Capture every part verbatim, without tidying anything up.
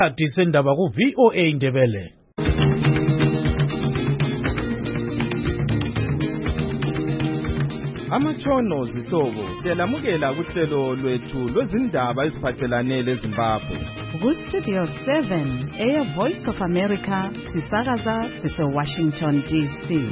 Disendaba ku V O A Ndebele. Amatshono zihlobo siyalamukela kuhlelo lwethu lwezindaba eziphathelane leZimbabwe. Ku Studio seven, Air Voice of America, sisakaza sise Washington D C.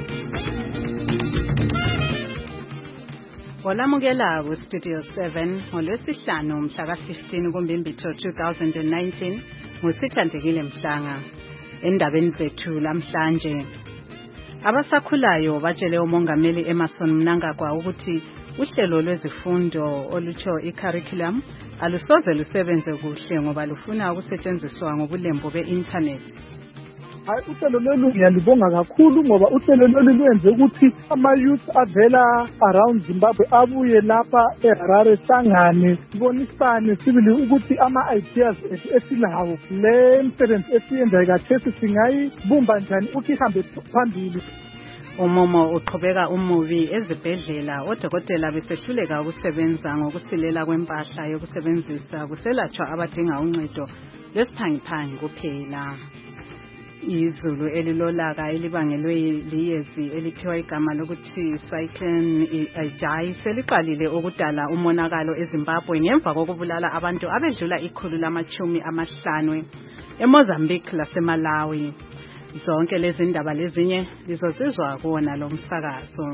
Olamukela ku Studio seven ngolwesihlanu mhla ka fifteen kuMbimbithi two thousand nineteen ngusithandekile Mhlanga. Endabeni zethu lamhlanje, abasakhulayo batshele umongameli Emmerson Mnangagwa ukuthi uhlelo lwezifundo olutsho i-curriculum alusoze lusebenze kuhle ngoba lufuna ukusetshenziswa ngobulembu be-internet. Hayi, uhlelo lolu ngiyalibonga kakhulu ngoba uhlelo lolu lwenze ukuthi ama-youth avela around Zimbabwe abuye lapha eHarare hlangane sibonisane sibili ukuthi ama-ideas ethu esilawo le msebenzi esiyenzayo kathesi singayibumba njani ukuthi ihambe phambili. Umumo uqhubeka umubi ezibhedlela, odokotela besehluleka ukusebenza ngokusilela kwempahla yokusebenzisa kuselatshwa abadinga uncedo lwesiphangiphangi kuphela. Izulu elilolaka elibangelwe liyezi eliphiwa igama lokuthi Cyclone Idai seliqalile ukudala umonakalo eZimbabwe ngemva kokubulala abantu abedlula ikhulu lamachumi amahlanu eMozambique laseMalawi. Zonke lezi ndaba lezinye lizozizwa kuwona lo msakazo.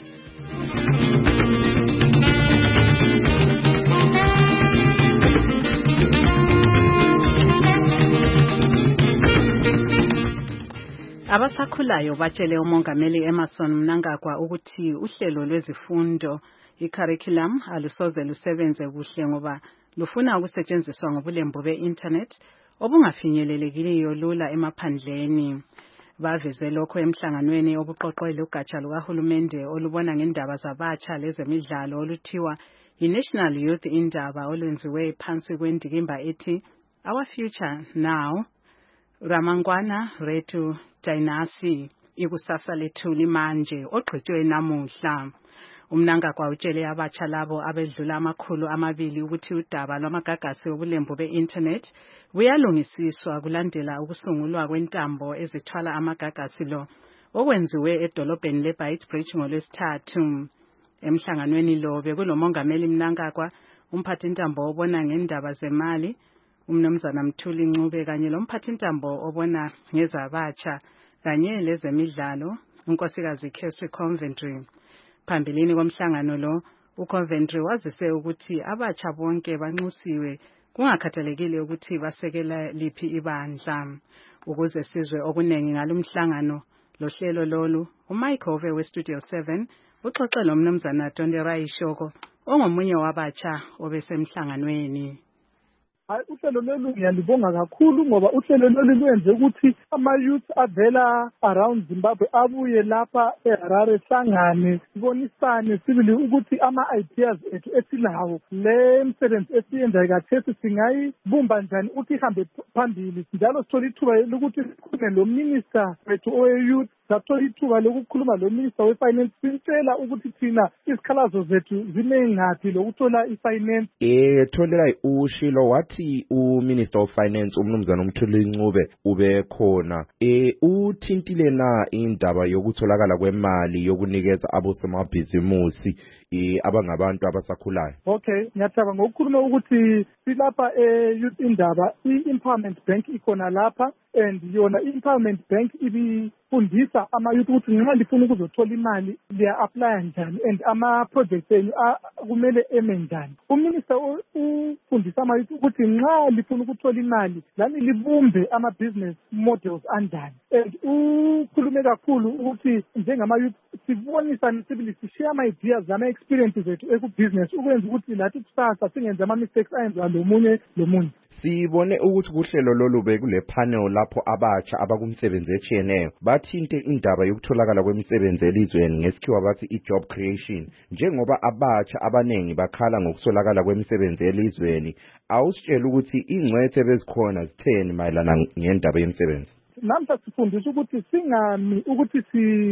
Abasakhulayo batshele umongameli Emmerson Mnangagwa ukuthi uhlelo lwezifundo i-curriculum alusoze lusebenze kuhle ngoba lufuna ukusetshenziswa ngobulembu be-internet obungafinyelelekiyo lula emaphandleni. Baveze lokho emhlanganweni obuqoqwe lugatsha lukahulumende olubona ngendaba zabatsha lezemidlalo oluthiwa yi-National Youth Indaba olwenziwe phansi kwendikimba ethi Our Future Now, Ramangwana Retu Dynasty, ikusasa lethu limanje, ogqitshwe namuhla. Umnangagwa utshele abatsha labo abedlula amakhulu amabili ukuthi udaba lwamagagasi obulembu be-internet buyalungisiswa kulandela ukusungulwa kwentambo ezithwala amagagasi lo okwenziwe edolobheni leBeitbridge ngolwesithathu. Emhlanganweni lo bekulomongameli Mnangagwa, umphathintambo obona ngendaba zemali uMnumzana Mthuli Ncube kanye lomphathintambo obona ngezabatsha kanye lezemidlalo unkosikazi Kesri Coventry. Phambilini komhlangano lo, uCoventry wazise ukuthi abatsha bonke banxusiwe kungakhathalekile ukuthi basekela liphi ibandla. Ukuze sizwe okunengi ngalomhlangano lohlelo lolu, uMike Hove weStudio seven uxoxe loMnumzana Tondera Ishoko ongomunye wabatsha obesemhlanganweni. Hayi, uhlelo lolu ngiyalibonga kakhulu ngoba uhlelo lolu lwenze ukuthi ama-youth avela around Zimbabwe abuye lapha eHarare hlangane sibonisane sibili ukuthi ama-ideas ethu esilawo le msebenzi esiyenzayo kathesi singayibumba njani ukuthi ihambe phambili. Njalo sithola ithuba lokuthi sikhulume lo minister wethu owe-youth, sathola ithuba lokukhuluma lo minister we-finance sintshela ukuthi thina izikhalazo zethu zinengaphi lokuthola i-finance. Eh tholela ushilo wathi uMinister of Finance uMnumzana uMthuli Ncube ube khona eh uthintile na indaba yokutholakala kwemali yokunikeza abosomabhizimusi eh abangabantu abasakhulayo. Okay, ngiyathaba ngokukhuluma ukuthi silapha e-youth indaba i-Empowerment Bank ikhona lapha, and yona i-Empowerment Bank ibifundisa ama-youth ukuthi nxa lifuna ukuzothola imali liya-apply njani and ama-projects enu kumele eme njani. Uminister ufundisa ama-youth ukuthi nxa lifuna ukuthola imali lani libumbe ama-business models anjani, and ukhulume kakhulu ukuthi njengama-youth sibonisane sibili sishare ama-ideas ama-experiences ethu eku-business ukwenza ukuthi lathi kusasa singenze ama-mistakes ayenziwa lomunye lomunye. Sibone ukuthi kuhlelo lolu bekule panel lapho abatsha abakumsebenzi etshiyeneyo bathinte indaba yokutholakala kwemisebenzi elizweni ngesikhiwa bathi i-job creation. Njengoba abatsha abanengi bakhala ngokuswelakala kwemisebenzi elizweni, awusitshela ukuthi ingcwethe bezikhona zitheni mayelana ngendaba yemisebenzi? Namhla sifundisa ukuthi singami ukuthi si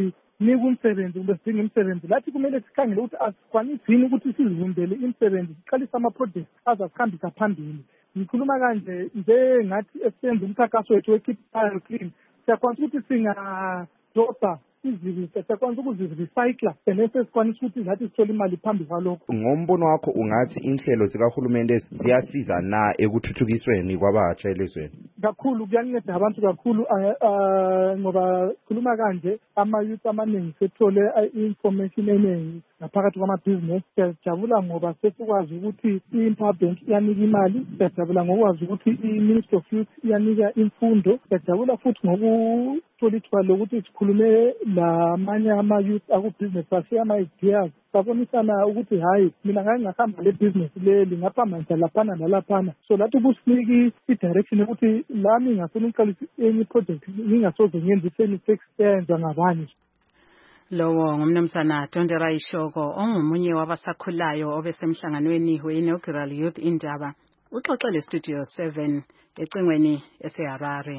sinika umsebenzi kumbe sidinga imisebenzi lathi kumele sikhangele ukuthi asikwanisi yini ukuthi sizivumbele imisebenzi siqalise ama-project azasihambisa phambili. Ngikhuluma kanje njengathi esisenza umkhankaso wethu we-Keep Fire Clean siyakwanisa ukuthi singadobha izibi siyakwanisa ukuzirecycla bese sikwanisa ukuthi nathi sithole imali phambi kwalokho. Ngombono wakho ungathi inhlelo zikahulumende ziyasiza na ekuthuthukisweni kwabatsha elizweni? Kakhulu kuyanceda abantu kakhulu ngoba khuluma kanje ama-youth amaningi sethole i-information eningi ngaphakathi kwamabhizinesi. Siyajabula ngoba sesikwazi ukuthi i-Empower Bank iyanika imali, siyajabula ngokwazi ukuthi i-Ministry of Youth iyanika imfundo, siyajabula futhi ngokuthola ithuba lokuthi sikhulume lamanye ama-youth akubhizinesi bashiye ama-ideas sabonisana ukuthi hayi mina ngake ngahamba le business leli ngaphambanisa laphana nalaphana, so lathi kusiniki i-direction yokuthi lami ngingafuna ukuqalisa enye i-project ngingasoze ngenze i-mistakes eyenziwa ngabanye. Lowo ngumnumzana Tondera Ishoko ongumunye wabasakhulayo obesemhlanganweni we-Inaugural Youth Indaba, uxoxele Studio seven ecingweni eseHarare.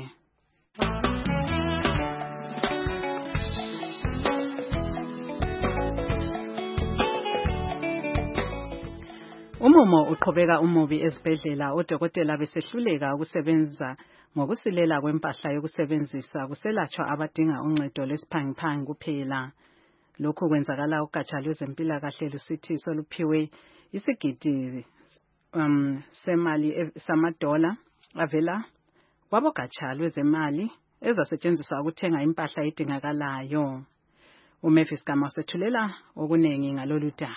Umumo uqhubeka umubi ezibhedlela, odokotela besehluleka ukusebenza ngokusilela kwempahla yokusebenzisa kuselatshwa abadinga uncedo lwesiphangiphangi kuphela. Lokhu kwenzakala ugatsha lwezempilakahle lusithi soluphiwe isigidi um, semali samadola avela kwabogatsha lwezemali ezasetshenziswa ukuthenga impahla edingakalayo. uMavis Gama usethulela okunengi ngalolu daba.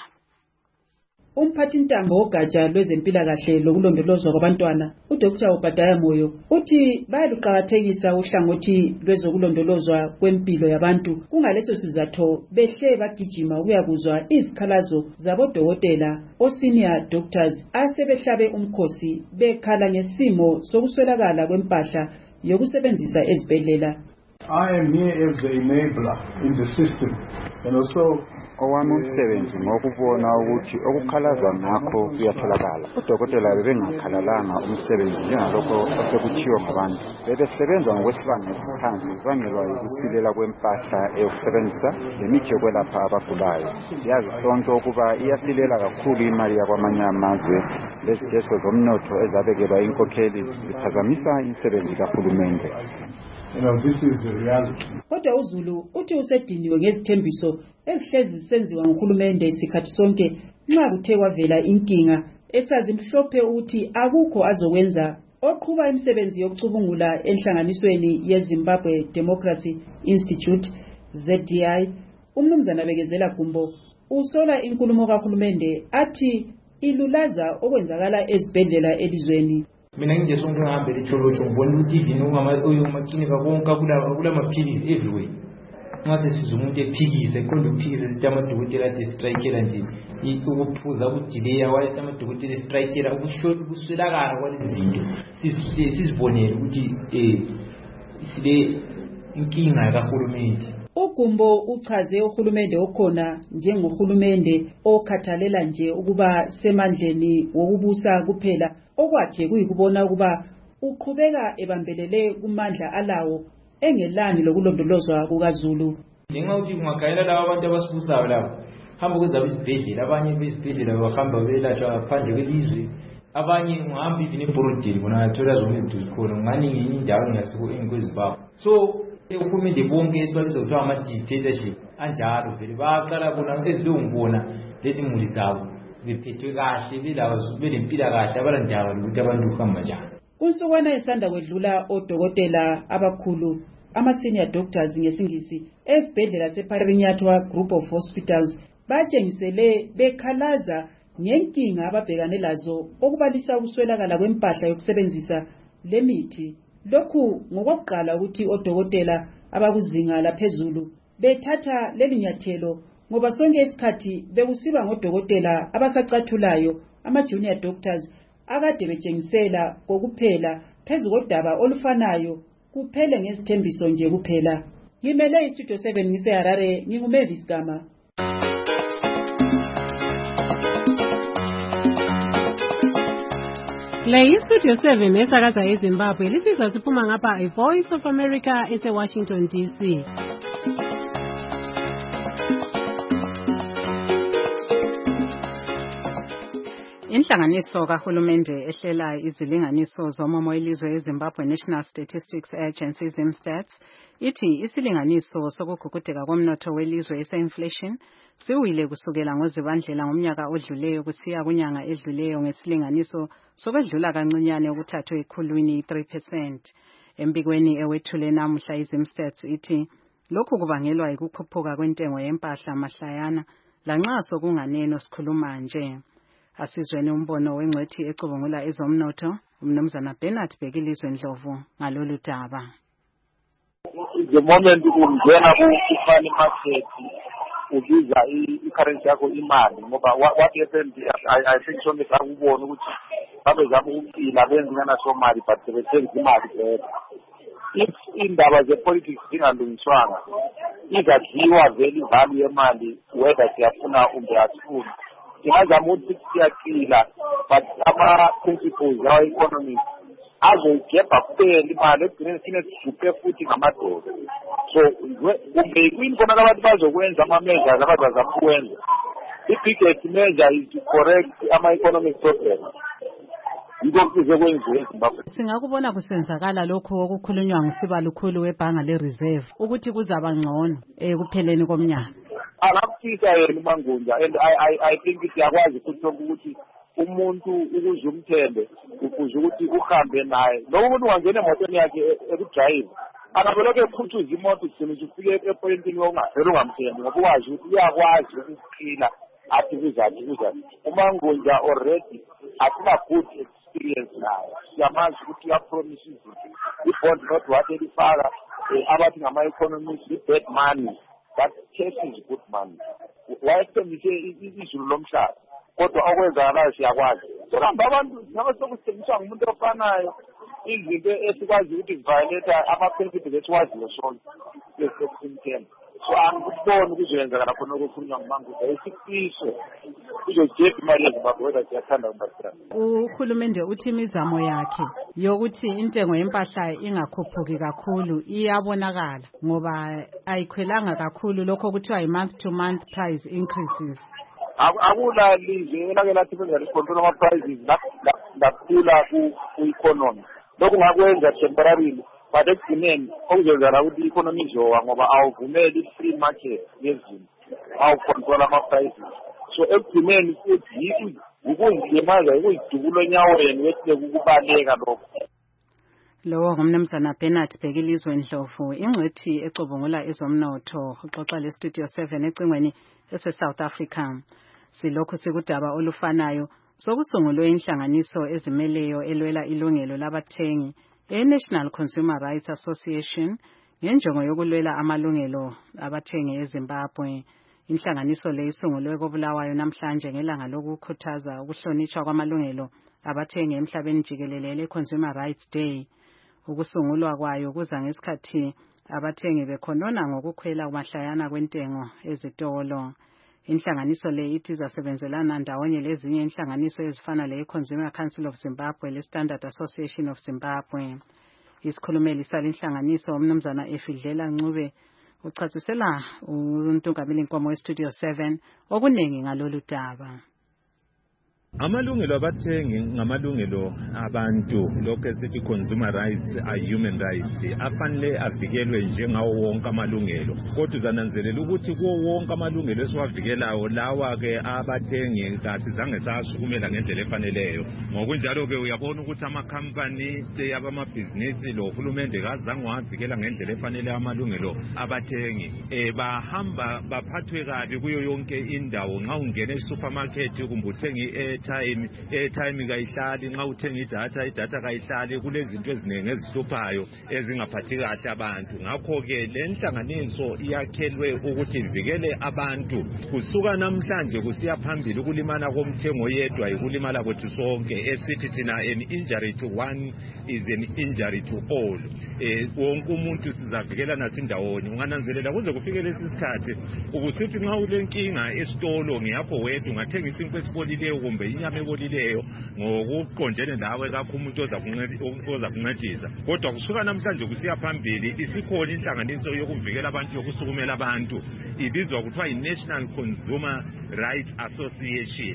Umphathintambo wogatsha lwezempilakahle lokulondolozwa kwabantwana uDr Obadiah Moyo uthi bayaluqakathekisa uhlangothi lwezokulondolozwa kwempilo yabantu. Kungaleso sizatho behle bagijima ukuyakuzwa izikhalazo zabodokotela o-senior doctors asebehlabe umkhosi bekhala ngesimo sokuswelakala kwempahla yokusebenzisa ezibhedlela. I am here as the enabler in the system and also owami umsebenzi ngokubona ukuthi okukhalaza ngakho kuyatholakala. Odokotela bebengakhalalanga umsebenzi njengalokho osekutshiwo ngabantu. Bebesebenza ngokwesibanga esiphansi kubangelwa yikusilela kwempahla eyokusebenzisa lemithi yokwelapha abagulayo. Siyazi sonke ukuba iyasilela kakhulu imali yakwamanye amazwe leziteso zomnotho ezabekelwa inkokheli ziphazamisa imisebenzi kahulumende. You know, this is the reality. Kodwa uZulu uthi usediniwe ngezithembiso ezihlezi zisenziwa nguhulumende isikhathi sonke nxa kuthe kwavela inkinga esazi mhlophe ukuthi akukho azokwenza. Oqhuba imisebenzi yokucubungula enhlanganisweni yeZimbabwe Democracy Institute Z D I, umnumzana Bekezela Gumbo, usola inkulumo kahulumende athi ilulaza okwenzakala ezibhedlela elizweni. Mina nje sonke ngihambe lecholocho ngibona ukuthi ivini ungamakinika konke kula maphilisi everywhere. Ngathi siza umuntu ephikise konke ukuphikise sithi amadokotela athi strikeela nje ukuphuza ukudileya wayese amadokotela strikeela ukuswelakala kwalezi zinto sizibonele ukuthi eh sile inkinga kahulumende. Ugumbo uchaze uhulumende okhona njengohulumende okhathalela nje ukuba semandleni wokubusa kuphela, okwakhe kuyikubona ukuba uqhubeka ebambelele kumandla alawo engelani lokulondolozwa kukaZulu. Njengoba uthi ungagayela laba abantu abasibusayo lapho hamba kwenza isibhedlela, abanye besibhedlela bahamba belashwa phandle kwelizwe, abanye ungahamba ivini eBorodini bona athola zonke izinto zikhona ngani ngenye indawo ngasiko enkwezibawo. So uhulumende bonke esibalisa kuthiwa ama-dictatorship anjalo vele baqala bona ezilongibona lezi muli zabo bephethwe kahle belazo belempilakahle abalandaba lokuthi abantu kuhamba njani. Kunsukwana esanda kwedlula odokotela abakhulu ama-senior doctors ngesingisi esibhedlela seParinyatwa Group of Hospitals batshengisele bekhalaza ngenkinga ababhekane lazo okubalisa ukuswelakala kwempahla yokusebenzisa lemithi. Lokhu ngokokuqala ukuthi odokotela abakuzinga laphezulu bethatha leli nyathelo ngoba sonke isikhathi bekusiba ngodokotela abasacathulayo ama-junior doctors akade betshengisela kokuphela phezu kodaba olufanayo kuphele ngezithembiso nje kuphela. Ngimele iStudio seven ngiseHarare, nginguMavis Gama. Le iStudio seven esakaza eZimbabwe lisiza siphuma ngapha iVoice of America ese Washington D C. Inhlanganiso kahulumende ehlela izilinganiso zomomo elizwe eZimbabwe National Statistics Agency ZimStats ithi isilinganiso sokugugudeka komnotho welizwe ese-inflation siwile kusukela ngoZibandlela ngomnyaka odluleyo kusiya kunyanga edluleyo ngesilinganiso sokwedlula kancinyane okuthathwe ekhulwini three percent. Embikweni ewethule namuhla iZimStats ithi lokhu kubangelwa yikukhuphuka kwentengo yempahla mahlayana lanxa sokunganeno sikhuluma nje. Asizweni umbono wengcwethi ecubungula ezomnotho umnumzana Bernard Bhekilizwe Ndlovu ngalolu daba. The moment ungena ku-money market ubiza i-currency yakho imali ngoba what happened I, I think sonke sakubona ukuthi babezama ukuphila benzingana somali but sebethenga imali kuphela. If indaba ze-politics zingalungiswanga izadliwa vele ivalue yemali whether siyafuna kumbe asifuni. Singazama ukuthi siyaphila but ama-principles awa-economics azoyigebha kuphela imali ekugcineni sine sijupe futhi ngamadoda. So kumbe kuyini khona abantu bazokwenza ama-measures abazazama ukwenza. I-biggest measure is to correct ama-economic problems. Yikho kuze kwenziwe eZimbabwe. Singakubona kusenzakala lokho okukhulunywa ngusibalukhulu webhanga le-reserve ukuthi kuzaba ngcono ekupheleni komnyaka. Akakuthisa yena uMangunja and I I I think siyakwazi futhi ukuthi umuntu ukuze umthembe ukuze ukuthi uhambe naye noma umuntu ungangena emotweni yakhe ekudrayiva akabeloke ekhuthuza imoto kusini ufike epointini ongavela ungamthembi ngoba ukwazi ukuthi uyakwazi ukuphila athi kuzathi kuzathi. uMangunja already athina good experience naye siyamazi ukuthi uyapromise izinto i-bond not what elifaka abathi ngama-economics i-bad money. That cash is good money. Wayethembise izulu lomhlaba kodwa okwenzakalayo siyakwazi. So kambe abantu nabo sokusebenziswa ngumuntu ofanayo izinto esikwazi ukuthi violate ama-principles esiwaziyo sonke esekumthemba. So angikuboni ukuzenzakala khona okukhulunywa nguMangunja isifiso izojepa imali yeZimbabwe whether siyathanda kumbathanda. Uhulumende uthi imizamo yakhe yokuthi intengo yempahla ingakhuphuki kakhulu iyabonakala ngoba ayikhwelanga kakhulu lokho kuthiwa yi-month to month price increases. Akula lizwe elake lathi benza licontrol ama-prices lakhula ku-economy. Lokhu ngakwenza temporarily but ekugcineni okuzenzakala ukuthi i-economy izowa ngoba awuvumeli i-free market yezinto awucontrol ama-prices. So ekugcineni futhi ukuzilimaza ukuzidubula enyaweni wethe ukubaleka lokho. Lowo ngumnumzana Bernard Bhekilizwe Ndlovu ingcwethi ecubungula ezomnotho uxoxa le-Studio seven ecingweni ese-South Africa. Silokhu sikudaba olufanayo sokusungulwe inhlanganiso ezimeleyo elwela ilungelo labathengi e-National Consumer Rights Association ngenjongo yokulwela amalungelo abathengi eZimbabwe. Inhlanganiso le isungulwe koBulawayo namhlanje ngelanga lokukhuthaza ukuhlonishwa kwamalungelo abathengi emhlabeni jikelele le-Consumer Rights Day. Ukusungulwa kwayo kuza ngesikhathi abathengi bekhonona ngokukhwela mahlayana kwentengo ezitolo. Inhlanganiso le ithi izasebenzelana ndawonye lezinye inhlanganiso ezifana le-Consumer Council of Zimbabwe le-Standard Association of Zimbabwe. Isikhulumeli salenhlanganiso umnumzana Efidlela Ncube uchasisela uNtungameli Nkomo we-Studio seven okuningi ngalolu daba. Amalungelo abathengi ngamalungelo abantu lokho esithi consumer rights are human rights afanele avikelwe njengawo wonke amalungelo kodwa uzananzelela ukuthi kuwo wonke amalungelo esiwavikelayo lawa ke abathengi kasizange sasukumela ngendlela efaneleyo ngokunjalo ke uyabona ukuthi amakhampani abamabhizinisi lo hulumende kazange wavikela ngendlela efanele amalungelo abathengi eh bahamba baphathwe kabi kuyo yonke indawo nxa ungena e-supermarket kumbe uthenga time airtime kayihlali nxa uthenga idatha idatha kayihlali kulezinto eziningi ezihluphayo ezingaphathi kahle abantu ngakho ke le nhlanganiso iyakhelwe ukuthi ivikele abantu kusuka namhlanje kusiya phambili ukulimana komthengo yedwa ikulimala kwethu sonke esithi thina an injury to one is an injury to all eh wonke umuntu sizavikela nasindawonye ungananzelela kuze kufike lesi sikhathi ukusithi nxa ulenkinga esitolo ngiyapho wedwa ungathenga isinto esipolileyo kumbe inyama ebolileyo ngokuqondene nawe kakho umuntu oza kuncedisa kodwa kusuka namhlanje kusiya phambili isikhona inhlanganiso yokuvikela abantu yokusukumela abantu ibizwa kuthiwa i-National Consumer Rights Association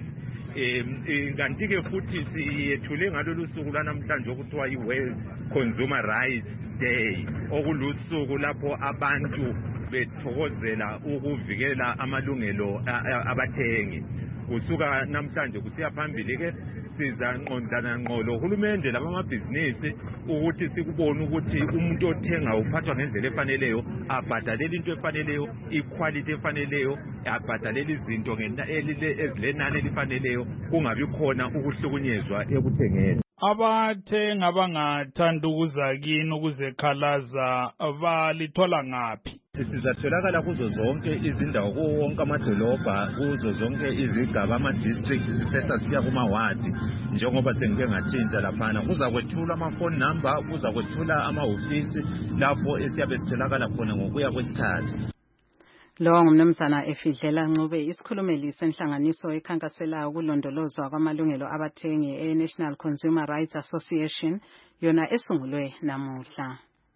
um kanti ke futhi siyethule ngalolu suku lanamhlanje okuthiwa i-World Consumer Rights Day, okulusuku lapho abantu bethokozela ukuvikela amalungelo abathengi. Kusuka namhlanje kusiya phambili ke sizanqondana ngqolo uhulumende labamabhizinisi ukuthi sikubone ukuthi umuntu othenga uphathwa ngendlela efaneleyo, abhadalela into efaneleyo, iquality efaneleyo, abhadalela izinto ezilenani elifaneleyo, kungabi khona ukuhlukunyezwa ekuthengeni. Abathenga abangathanda ukuza kini ukuzekhalaza balithola ngaphi? Sizatholakala kuzo zonke izindawo, kuwo wonke amadolobha, kuzo zonke izigaba, ama-districts, sesasiya kuma-wadi njengoba sengike ngathinta laphana. Kuzakwethula ama-phone number, kuzakwethula amahhovisi lapho esiyabe sitholakala khona ngokuya kwesikhathi. Lo ngumnumzana Efidlela Ncube, isikhulumeli senhlanganiso ekhankasela ukulondolozwa kwamalungelo abathengi e-National Consumer Rights Association, yona esungulwe namuhla.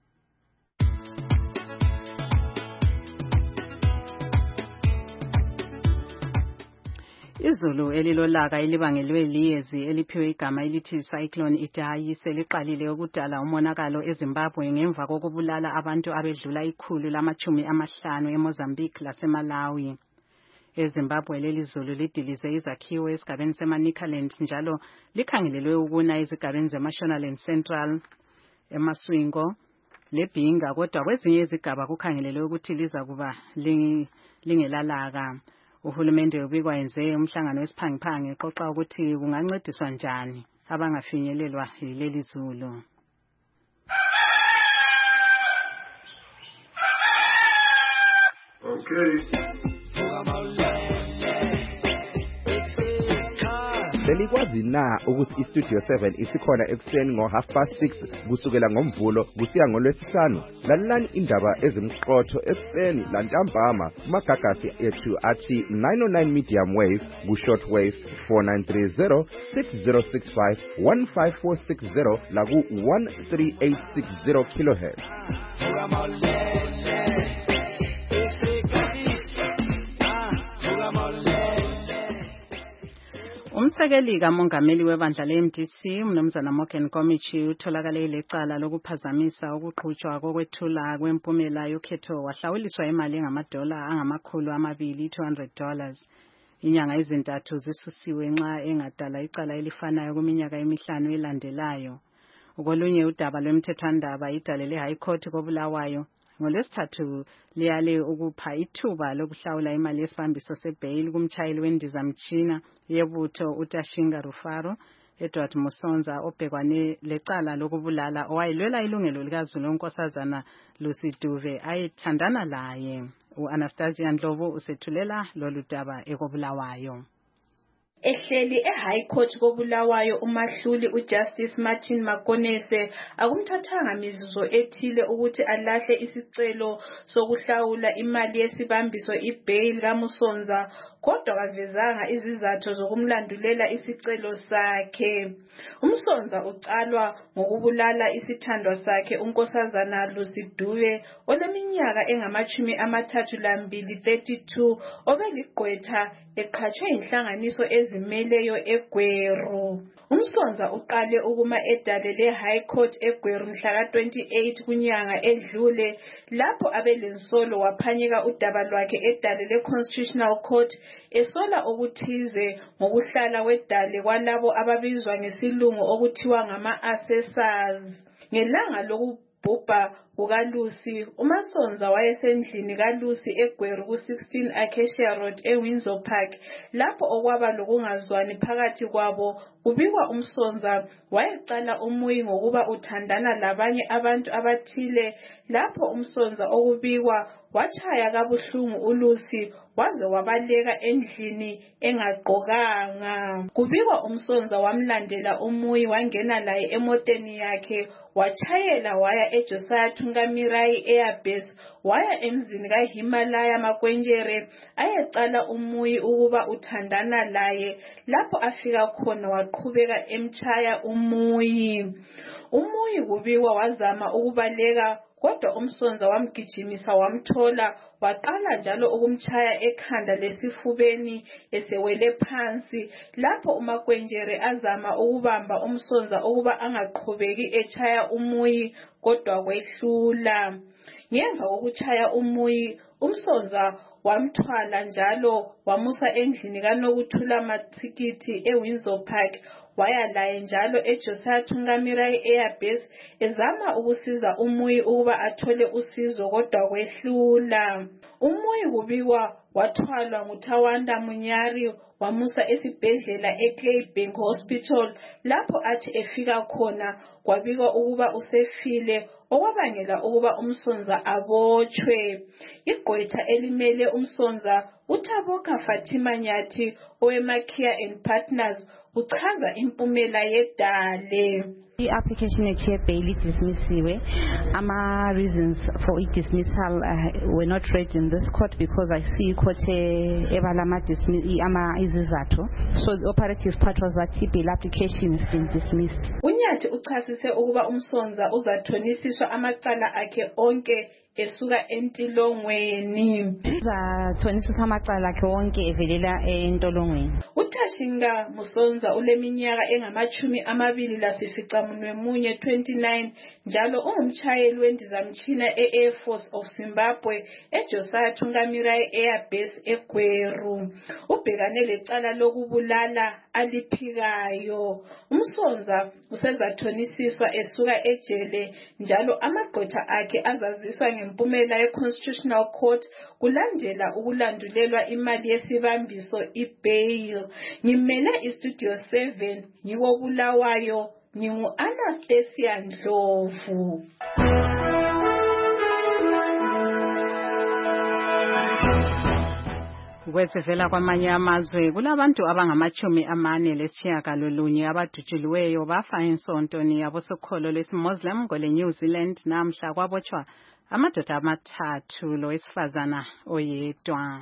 Izulu elilolaka elibangelwe liyezi eliphiwe igama elithi Cyclone Idai seliqalile ukudala umonakalo eZimbabwe ngemva kokubulala abantu abedlula ikhulu lamachumi amahlanu eMozambique laseMalawi. EZimbabwe leli zulu lidilize izakhiwo esigabeni seManicaland njalo likhangelelwe ukuna ezigabeni zeMashonaland Central, eMaswingo leBhinga, kodwa kwezinye izigaba kukhangelelwe ukuthi liza kuba lingelalaka. Uhulumende ubikwa yenze umhlangano wesiphangiphangi eqoqa ukuthi kungancediswa njani abangafinyelelwa yileli zulu. Okay. Belikwazi na ukuthi iStudio seven isikhona ekuseni ngo half past six kusukela ngomvulo kusiya ngolwesihlanu? Lalelani indaba ezimqotho ekuseni lantambama kumagagasi ethu athi nine oh nine medium wave ku short wave four nine three zero six zero six five one five four six zero la ku one three eight six zero kilohertz. Umthekeli kamongameli webandla le-M D C umnumzana Morgan Komichi utholakale ilecala lokuphazamisa ukuqhutshwa kokwethula kwempumela yokhetho wahlawuliswa imali engamadola angamakhulu amabili two hundred dollars. Inyanga ezintathu zisusiwe nxa engadala icala elifanayo kuminyaka emihlanu elandelayo. Ukolunye udaba lwemthethwandaba idale le-High Court koBulawayo ngolwesithathu liyale ukupha ithuba lokuhlawula imali yesibambiso sebail kumtshayeli wendizamtshina yebutho uTashinga Rufaro Edward Musonza obhekwane lecala lokubulala owayilwela ilungelo likaZulu unkosazana Lucy Duve ayethandana laye. U-Anastasia Ndlovu usethulela lolu daba ekobulawayo. Ehleli eHigh Court koBulawayo umahluli uJustice Martin Makonese akumthathanga mizuzo ethile ukuthi alahle isicelo sokuhlawula imali yesibambiso ibail kaMusonza, kodwa kavezanga izizathu zokumlandulela isicelo sakhe. UMusonza ucalwa ngokubulala isithandwa sakhe unkosazana Lucy Duve oleminyaka engamachumi amathathu lambili thirty-two obeligqwetha eqhatshwe inhlanganiso ezimeleyo eGweru. UMusonza uqale ukuma edale le-High Court eGweru mhla twenty-eight kunyanga edlule lapho abelensolo waphanyeka udaba lwakhe edale le-Constitutional Court esola okuthize ngokuhlala wedale kwalabo ababizwa ngesilungu okuthiwa ngama-assessors. Ngelanga loku Bhubha kukaLucy, uMasonza wayesendlini kaLucy eGweru ku sixteen Acacia Road eWindsor Park lapho okwaba lokungazwani phakathi kwabo. Kubikwa uMsonza wayecala umuyi ngokuba uthandana labanye abantu abathile lapho uMsonza okubikwa wachaya kabuhlungu uLucy waze wabaleka endlini engaqokanga. Kubikwa uMsonza wamlandela umuyi wangena laye emoteni yakhe wachayela waya eJosiah Thungamirai Airbase waya emzini kaHimalaya Makwenjere ayecala umuyi ukuba uthandana laye. Lapho afika khona waqhubeka emchaya umuyi. Umuyi kubikwa wazama ukubaleka kodwa umsonza wamgijimisa wamthola waqala njalo ukumchaya ekhanda lesifubeni esewele phansi. Lapho uMagwenjere azama ukubamba umsonza ukuba angaqhubeki echaya umuyi kodwa kwehlula. Ngemva kokuchaya umuyi umsonza wamthwala njalo wamusa endlini kaNokuthula Mathikithi eWindsor Park. Waya laye njalo eJosiah Thungamirai Air Base ezama ukusiza umuyi ukuba athole usizo kodwa kwehlula. Umuyi kubikwa wathwalwa nguThawanda Munyari wamusa esibhedlela eClaybank Hospital. Lapho athi efika khona kwabikwa ukuba usefile okwabangela ukuba umsonza abotshwe. Igqwetha elimele umsonza uThaboka Fatima Nyathi owemakia and Partners uchaza impumela yedale. I-application yakhe ye-bail dismissiwe. Ama reasons for i-dismissal uh, were not read in this court because I see court ebala ama ama izizathu. So the operative part was that i-bail application is been dismissed. Unyathi uchasise ukuba umsonza uzathonisiswa amacala akhe onke esuka entilongweni. Uzathonisiswa amacala akhe onke evelela entolongweni. uTashinga Musonza uleminyaka engamachumi amabili lasificamunwe munye twenty-nine njalo ungumshayeli wendizamtshina e-Air Force of Zimbabwe eJosiah Thungamirai Air Base eGweru. Ubhekane lecala lokubulala aliphikayo. Umsonza usezathonisiswa esuka ejele njalo amagqwetha akhe azaziswa ngempumela ye-Constitutional Court kulandela ukulandulelwa imali yesibambiso i-bail. Ngimele iStudio seven ngiko Bulawayo ngingu Anastasia Ndlovu. Kwesivela kwamanye amazwe kulabantu abangamachumi amane lesishiyagalolunye abadutshuliweyo bafa ensontweni yabosokholo lwesiMuslim kwele New Zealand namhla kwabotshwa amadoda amathathu lowesifazana oyedwa.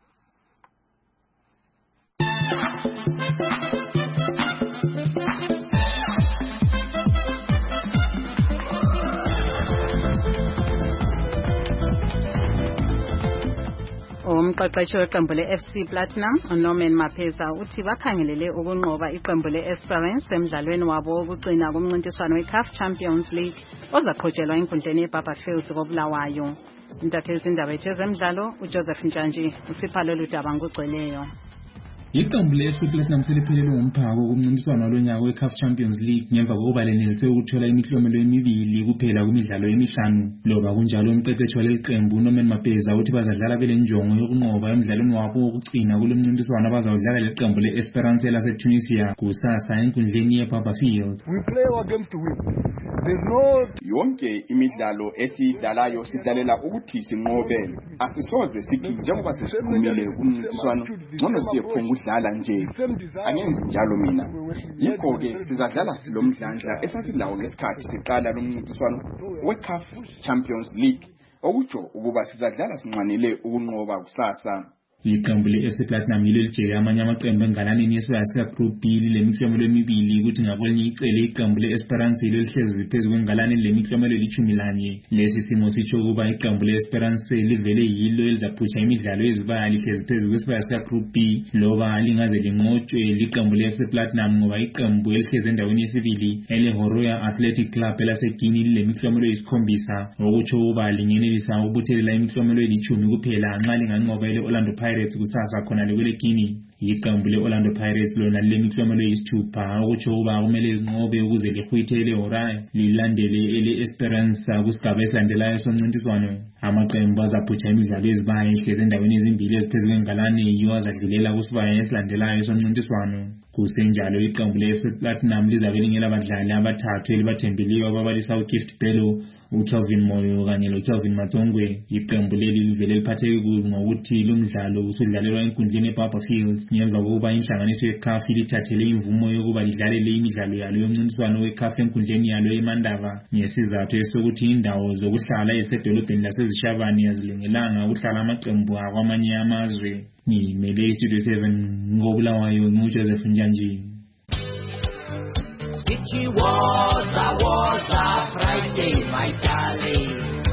Umqeqeshi weqembu le-F C Platinum uNorman Mapheza uthi bakhangelele ukunqoba iqembu le-Esperance emdlalweni wabo wokugcina kumncintiswano we-C A F Champions League ozaqhutshelwa enkundleni yeBarberfields koBulawayo. Intatheli zindaba ezemidlalo uJoseph Ntshanji usipha lolu daba ngokugcweleyo. Iqembu le-F C Platinum seliphelelwe ngumphako kumncintiswano walonyaka we-C A F Champions League ngemva kokuba lenelise ukuthola imiklomelo emibili kuphela kumidlalo emihlanu. Loba kunjalo umqeqeshi waleli qembu uNorman Mapheza uthi bazadlala belenjongo yokunqoba emidlalweni wabo wokugcina kulo mncintiswano abazawudlala leqembu le-Esperance laseTunisia kusasa enkundleni yeBarberfields. We play our games to win. There's no yonke imidlalo esiyidlalayo sidlalela ukuthi sinqobe. Asisoze sithi njengoba sesiphumile kumncintiswano ngcono siyephunga udlala nje. Angenzi njalo mina. Yikho ke sizadlala silomdlandla esasilawo ngesikhathi siqala lo mncintiswano we-C A F Champions League. Okutsho ukuba sizadlala sinqanele ukunqoba kusasa. Iqembu le-F C Platinum yilo lijeke amanye amaqembu engalaneni yesibaya sika-Group B lemiklomelo emibili ukuthi ngakwelinye icele iqembu le-Esperance yilo lihlezi phezu kwengalane lemiklomelo elithumi lanye. Lesi simo sitsho ukuba iqembu le-Esperance livele yilo elizaphusha imidlalo yezibaya lihlezi phezu kwesibaya sika-Group B loba lingaze linqotshwe liqembu le-F C Platinum ngoba iqembu elihlezi endaweni yesibili ele-Horoya Athletic Club elaseGuinea lilemiklomelo eyisikhombisa okutsho ukuba lingenelisa ukubuthelela imiklomelo elithumi kuphela nxa linganqoba ele-Orlando Pirates kusasa khona lekwele Guinea. Iqembu le-Orlando Pirates lona lilemiklomelo eyisithupha okutsho ukuba kumele linqobe ukuze lihwithe ele-Horoya lilandele ele-Esperance kusigaba esilandelayo somncintiswano. Amaqembu azaphutsha imidlalo yezibaya ehlezi endaweni ezimbili eziphezu kwengalane yiwo azadlulela kusibaya esilandelayo somncintiswano. Kusenjalo iqembu le-F C Platinum lizabe lingelabadlali abathathu elibathembileyo ababalisa uGift Bello, uKelvin Moyo kanye loKelvin Matsongwe. Iqembu leli livele liphatheke kubi ngokuthi lo mdlalo usudlalelwa enkundleni yeBarberfields ngemva kokuba inhlanganiso ye-C A F lithathele imvumo yokuba lidlalele imidlalo yalo yomncintiswano we-C A F enkundleni yalo eMandava ngesizathu esokuthi indawo zokuhlala ezisedolobheni lasezishabani azilungelanga ukuhlala amaqembu akwamanye amazwe. Ngimele iStudio seven ngoBulawayo nguJoseph Ntshanji. It was a was a Friday, my darling.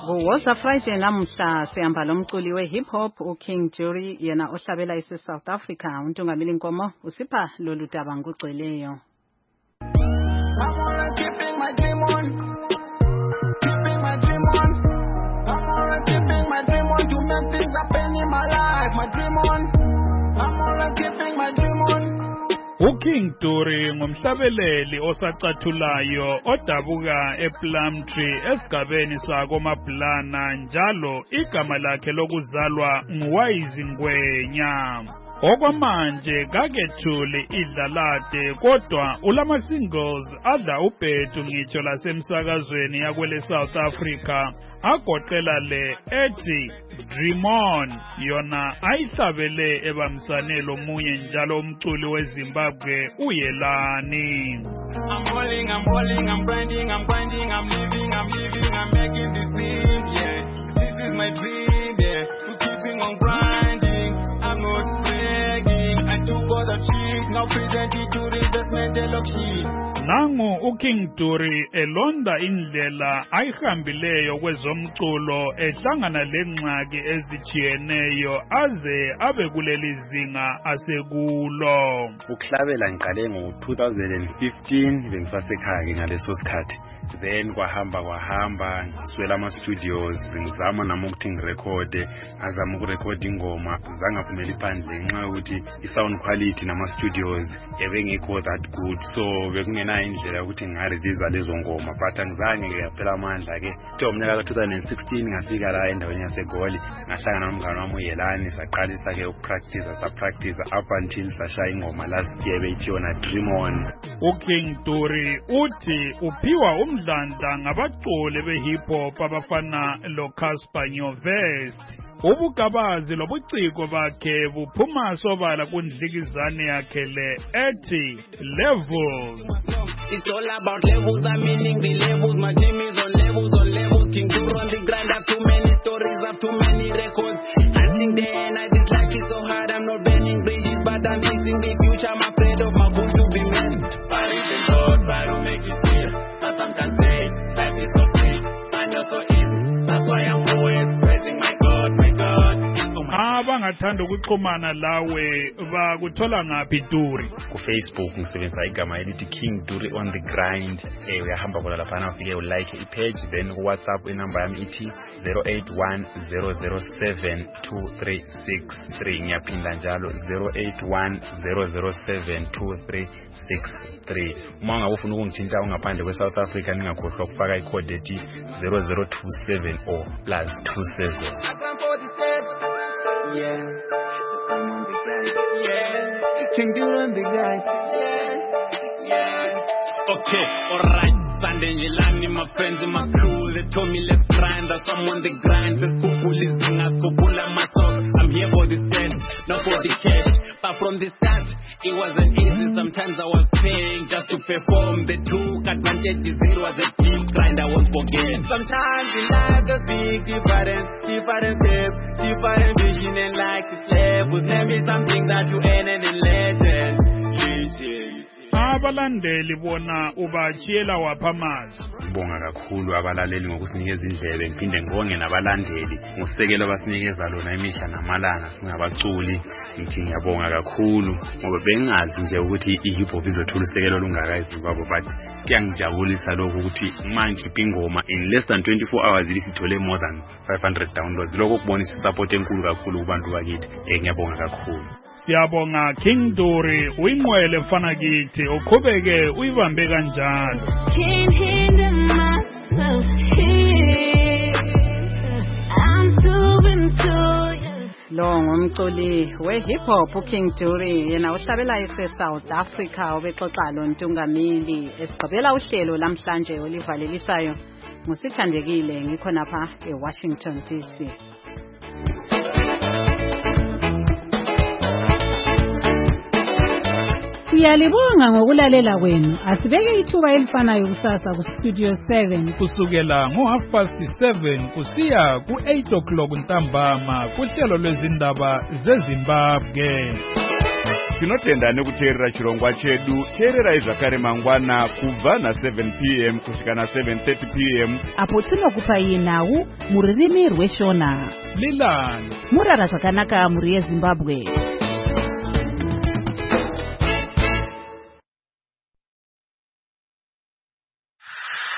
Kuwoza Friday namuhla sihamba lomculi we-hip hop uKing Jury yena ohlabela ise-South Africa. uNtungamili Nkomo usipha lolu daba ngokugcweleyo. uKing Jury ngumhlabeleli osacathulayo odabuka ePlumtree esigabeni sakoMablana, njalo igama lakhe lokuzalwa nguWayizingwenya. Okwamanje kakethuli idlalade kodwa ulama singles adla ubhedu ngitsho lasemsakazweni yakwele South Africa agoqela le ethi Dream On, yona ayihlabele ebamsanelo munye njalo umculi weZimbabwe uYelani. I'm balling, I'm balling, I'm grinding, I'm grinding, I'm living, I'm living, I'm making this thing, yeah. This is my dream, yeah. So keeping on grinding, I'm not bragging. I took all the cheap, now present it to the investment lock. Nangu uKing Jury elonda indlela ayihambileyo kwezomculo ehlangana lengxaki ezijiyeneyo aze abe kuleli zinga asekulo. Ukuhlabela ngiqale ngo two thousand fifteen bengisasekhaya ngaleso sikhathi. Then kwahamba kwahamba ngiswela ama studios ngizama nami ukuthi ngirekhode, azama ukurekhode ingoma zangaphumela iphandle ngenxa yokuthi i-sound quality nama studios ebengekho that good, so bekungena indlela yokuthi ngarelease lezo ngoma, but angizange ngiyaphela amandla ke. Kuthe umnyaka ka two thousand sixteen ngafika la endaweni yaseGoli ngahlangana nomngane wami uYelani, saqalisa ke ukupractice sa practice up until sashaya ingoma last year beyithiwa na Dream On. uKing Jury uthi uphiwa umdlandla ngabaculi be-hip hop abafana loCasper Nyovest. Ubugabazi lobuciko bakhe buphuma sobala kundlikizane yakhe le ethi Levels. It's all about levels, I'm meaning the levels. My team is on levels, on levels. King Jury on the grind, have too many stories, have too many records. I think day and night this life is so hard. I'm not bending bridges, but I'm fixing the future. I'm afraid of my goal to be met. But it's a God, try to make it clear. But some can say life is so free, and you're so easy. That's why I'm always praising my God, my God. Abangathanda ukuxhumana lawe bakuthola ngaphi Jury? Ku Facebook ngisebenzisa igama elithi King Jury on the grind. Eh uyahamba khona lapha ufike u like i-page, then ku WhatsApp inamba yami ithi zero eight one zero zero seven two three six three. Ngiyaphinda njalo zero eight one zero zero seven two three six three. Uma ngabe ufuna ukungithinta ungaphandle kwe South Africa ningakhohlwa ukufaka i-code ethi zero zero two seven or plus two seven. Yeah, I'm on the grind. Yeah, King Jury on the grind. Yeah, yeah. Okay, alright. Sunday Yelani, my friends and my crew, they told me let's grind. That's I'm on the grind. The people is doing us, people like myself. I'm here for the stand, not for the cash. But from the start, it wasn't easy. Sometimes I was paying just to perform. The two advantages, it was a deep grind I won't forget. Sometimes in life there's big difference, different steps, different vision, and like the slave was never something that you earn and a legend. Abalandeli bona ubachiyela waphamazi. Ngibonga kakhulu abalaleli ngokusinikeza indlebe, ngiphinde ngibonge nabalandeli ngosekelo abasinikeza lona imihla namalanga singabaculi. Ngithi ngiyabonga kakhulu ngoba bengazi nje ukuthi i-hip hop izothola usekelo olungaka eZimbabwe, but kuyangijabulisa lokho ukuthi manje ingoma in less than twenty-four hours isithole more than five hundred downloads. Lokho kubonisa support enkulu kakhulu kubantu bakithi. Eh ngiyabonga kakhulu. Siyabonga King Jury, uyingwele mfana kithi, uqhubeke uyibambe kanjalo. Can't hinder myself here. I'm so into you. Lo ngumculi we-hip hop uKing Jury, yena uhlabela ise-South Africa, ubexoxa lo Ntungamili esigqibela uhlelo lamhlanje olivalelisayo. Ngusithandekile ngikhonapha eWashington D C. Siyalibonga ngokulalela kwenu. Asibeke ithuba elifanayo kusasa ku Studio seven kusukela ngo half past seven kusiya ku eight o'clock ntambama kuhlelo lwezindaba zeZimbabwe. tinotenda nekuteerera chirongwa chedu. Teererai zvakare mangwana kubva na-seven p m kusvika na-seven thirty p m apo tinokupai nhau mururimi rweshona. Lilani murara zvakanaka muri yeZimbabwe.